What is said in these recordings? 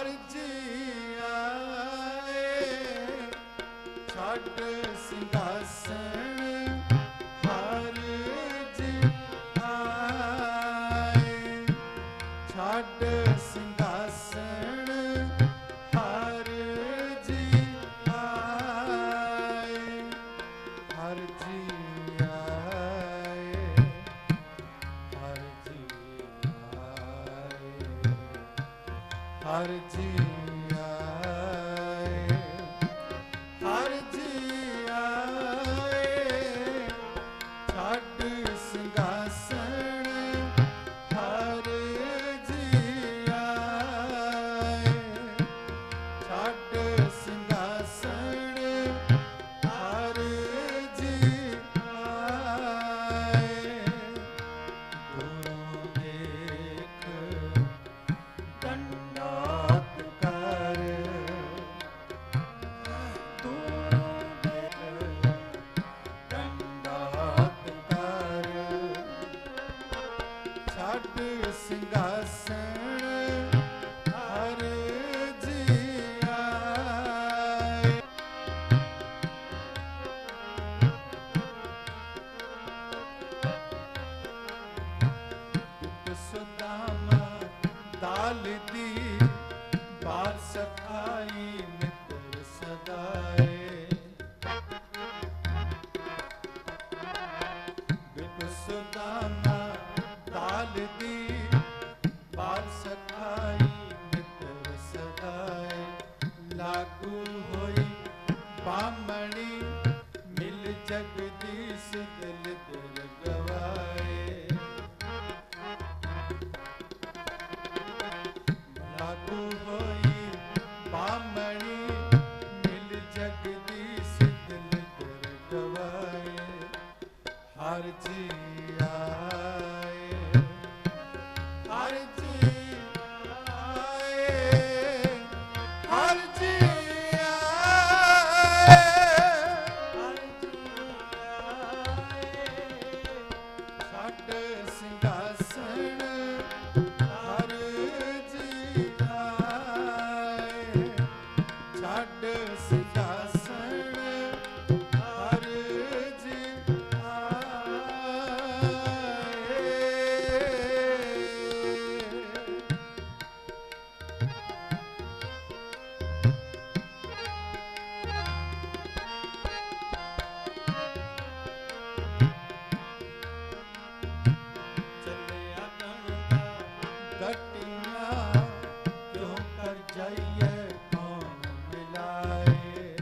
ਹਰ ਜੀ ਆਏ, ਛੱਡ ਸਿੰਘਾਸਣ ਹਰ ਜੀ ਆਏ, ਛੱਡ ਸਿੰਘਾਸਣ ਹਰ ਜੀ ਆਏ, ਹਰ ਜੀ ਆਏ, ਹਰ ਜੀ ਆਏ, ਹਰ ਜੀ ਆਏ, ਹਰ ਜੀ ਆਏ, ਛੱਡ ਸਿੰਘਾਸਣ ਹਰ ਜੀ ਆਏ, ਛੱਡ ਸਿੰਘਾਸਣ ਹਰ ਜੀ ਆਏ, ਦੂਰੋਂ ਦੇਖ ਦੰਡਾਤ ਕਰ, ਦੂਰੋਂ ਦੇਖ ਦੰਡਾਤ ਕਰ, ਛੱਡ ਸਿੰਘਾਸਣ ਹਰ ਜੀ ਆਏ। ਸੁਦਾਮਾ ਦਾਲ ਦੀ ਬਾਤ ਸਖਾਈ ਮਿੱਤਰ ਸਦਾਏ, ਬਿਪ ਸੁਦਾਮਾ ਦਾਲ ਦੀ ਬਾਤ ਸਖਾਈ ਮਿੱਤਰ ਸਦਾਏ, ਲਾਗੂ ਹੋਈ ਬਾਮਣੀ ਮਿਲ ਜਗਦੀਸ਼ ਦਿਲ ਦਿਲ ਗਵਾਏ, ਲਾਗੂ ਹੋਈ ਬਾਮਣੀ ਮਿਲ ਜਗਦੀਸ਼ ਦਿਲ ਦਿਲ ਗਵਾਏ, ਹਰ ਜੀ ਆਏ, ਹਰ ਜੀ ਆਏ, ਹਰ ਜੀ ਆਏ, ਹਰ ਜੀ ਆਏ, ਛੱਡ ਸਿੰਘਾਸਣ ਹਰ ਜੀ ਆਏ, ਛੱਡ ਸਿੰਘਾਸਣ ਹਰ ਜੀ ਆਏ। ਚੱਲਿਆ ਗਣਦਾ ਗਟੀਆਂ ਕਿਉਂ ਕਰ ਜਾਈਏ ਕੌਣ ਮਿਲਾਏ,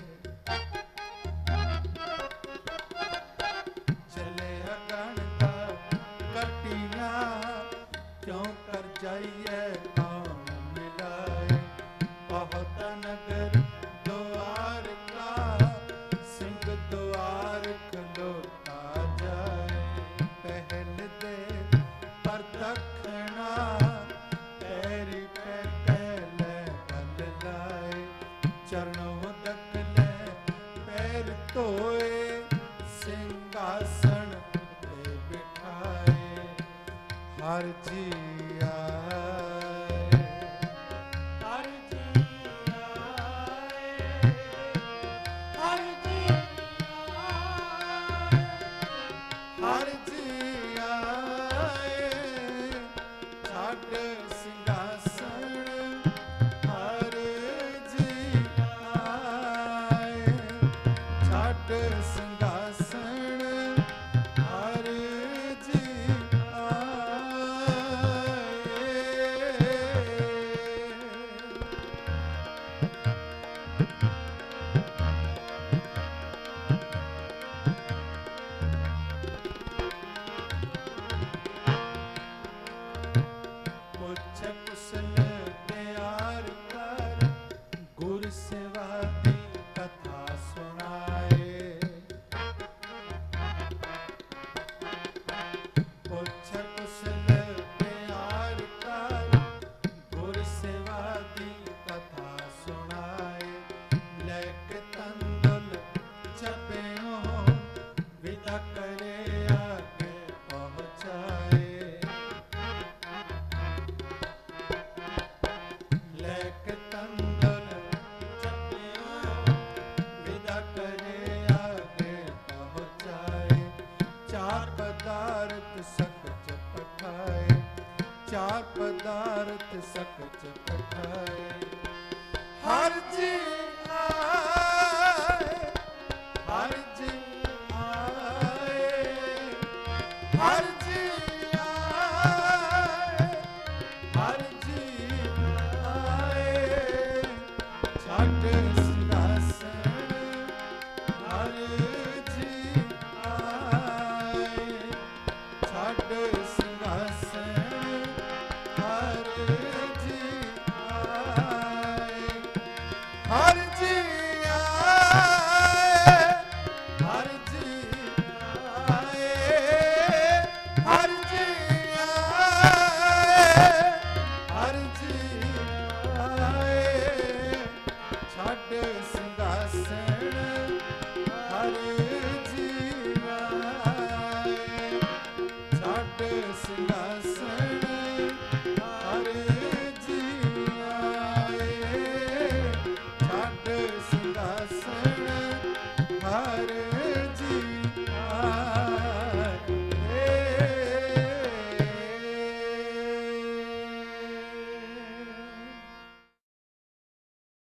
ਚੱਲਿਆ ਗਣਦਾ ਗਟੀਆਂ ਕਿਉਂ ਕਰ ਜਾਈਏ ਕੌਣ ਮਿਲਾਏ, ਬਹੁਤ ਨਗਰ ਦੁਆਰ ਕਾ ਸਿੰਘ ਦੁਆਰ ਖਲੋਤਾ ਜਾਏ, ਪਹਿਲ ਦੇ ਪਰ ਦਖਣਾ ਪੈਰੀ ਪੈ ਲੈ ਗੱਲ ਲਾਏ, ਚਰਨੋਂ ਦਕ ਲੈ ਪੈਰ ਧੋਏ, ਸਿੰਘਾਸਣ ਤੇ ਬਿਠਾਏ, ਹਰ ਜੀ ਆਏ, ਹਰ ਜੀ ਆਏ, ਹਰ ਜੀ ਆਏ, ਹਰ ਜੀ ਆਏ, ਛੱਡ ਸਿੰਘਾਸਣ ਹਰ ਜੀ ਆਏ, ਛੱਡ ਸਿੰਘਾਸਣ ਹਰ ਜੀ ਆਏ। कठाए हर जी